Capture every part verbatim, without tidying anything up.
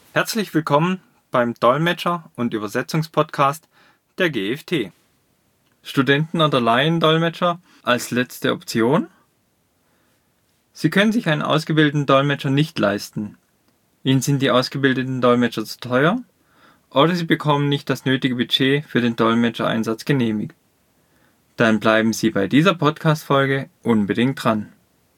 Herzlich willkommen beim Dolmetscher- und Übersetzungspodcast der G F T. Studenten- oder Laiendolmetscher als letzte Option? Sie können sich einen ausgebildeten Dolmetscher nicht leisten. Ihnen sind die ausgebildeten Dolmetscher zu teuer oder Sie bekommen nicht das nötige Budget für den Dolmetschereinsatz genehmigt. Dann bleiben Sie bei dieser Podcast-Folge unbedingt dran.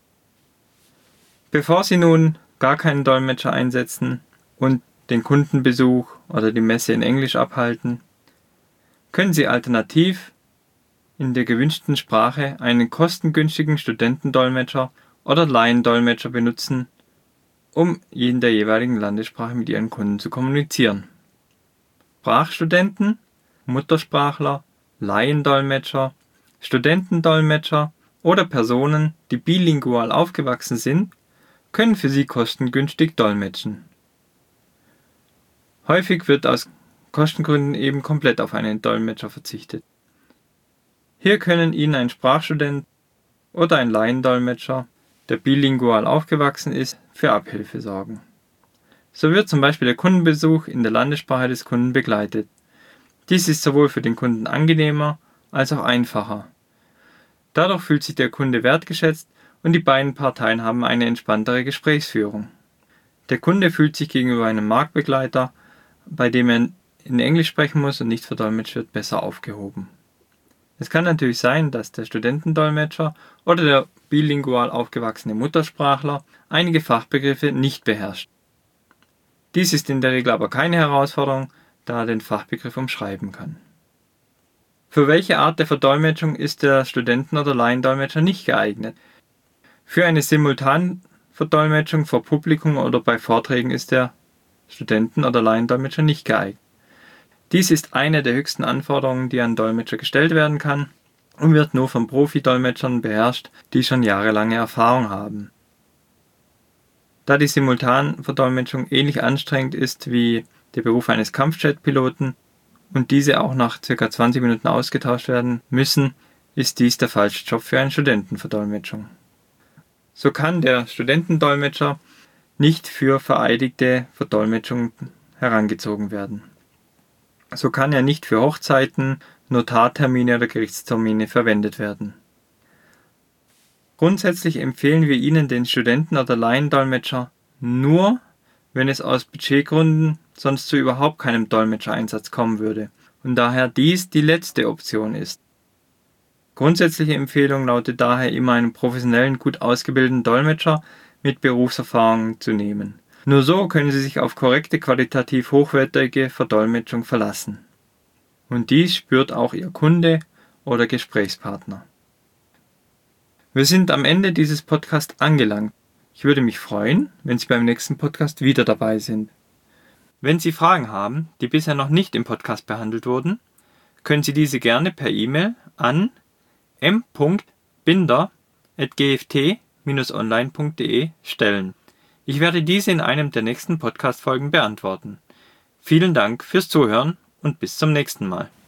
Bevor Sie nun gar keinen Dolmetscher einsetzen und den Kundenbesuch oder die Messe in Englisch abhalten, können Sie alternativ in der gewünschten Sprache einen kostengünstigen Studentendolmetscher oder Laiendolmetscher benutzen, um in der jeweiligen Landessprache mit Ihren Kunden zu kommunizieren. Sprachstudenten, Muttersprachler, Laiendolmetscher, Studentendolmetscher oder Personen, die bilingual aufgewachsen sind, können für Sie kostengünstig dolmetschen. Häufig wird aus Kostengründen eben komplett auf einen Dolmetscher verzichtet. Hier können Ihnen ein Sprachstudent oder ein Laiendolmetscher, der bilingual aufgewachsen ist, für Abhilfe sorgen. So wird zum Beispiel der Kundenbesuch in der Landessprache des Kunden begleitet. Dies ist sowohl für den Kunden angenehmer als auch einfacher. Dadurch fühlt sich der Kunde wertgeschätzt und die beiden Parteien haben eine entspanntere Gesprächsführung. Der Kunde fühlt sich gegenüber einem Marktbegleiter, bei dem er in Englisch sprechen muss und nicht verdolmetscht wird, besser aufgehoben. Es kann natürlich sein, dass der Studentendolmetscher oder der bilingual aufgewachsene Muttersprachler einige Fachbegriffe nicht beherrscht. Dies ist in der Regel aber keine Herausforderung, da er den Fachbegriff umschreiben kann. Für welche Art der Verdolmetschung ist der Studenten- oder Laiendolmetscher nicht geeignet? Für eine Simultanverdolmetschung vor Publikum oder bei Vorträgen ist der Studenten- oder Laiendolmetscher nicht geeignet. Dies ist eine der höchsten Anforderungen, die an Dolmetscher gestellt werden kann und wird nur von Profi-Dolmetschern beherrscht, die schon jahrelange Erfahrung haben. Da die Simultanverdolmetschung ähnlich anstrengend ist wie der Beruf eines Kampfjet-Piloten und diese auch nach ca. zwanzig Minuten ausgetauscht werden müssen, ist dies der falsche Job für eine Studentenverdolmetschung. So kann der Studentendolmetscher nicht für vereidigte Verdolmetschung herangezogen werden. So kann er nicht für Hochzeiten, Notartermine oder Gerichtstermine verwendet werden. Grundsätzlich empfehlen wir Ihnen den Studenten- oder Laiendolmetscher nur, wenn es aus Budgetgründen sonst zu überhaupt keinem Dolmetschereinsatz kommen würde und daher dies die letzte Option ist. Grundsätzliche Empfehlung lautet daher immer einen professionellen, gut ausgebildeten Dolmetscher mit Berufserfahrung zu nehmen. Nur so können Sie sich auf korrekte, qualitativ hochwertige Verdolmetschung verlassen. Und dies spürt auch Ihr Kunde oder Gesprächspartner. Wir sind am Ende dieses Podcasts angelangt. Ich würde mich freuen, wenn Sie beim nächsten Podcast wieder dabei sind. Wenn Sie Fragen haben, die bisher noch nicht im Podcast behandelt wurden, können Sie diese gerne per E-Mail an m punkt binder at g f t dash online punkt d e stellen. Ich werde diese in einem der nächsten Podcast-Folgen beantworten. Vielen Dank fürs Zuhören und bis zum nächsten Mal.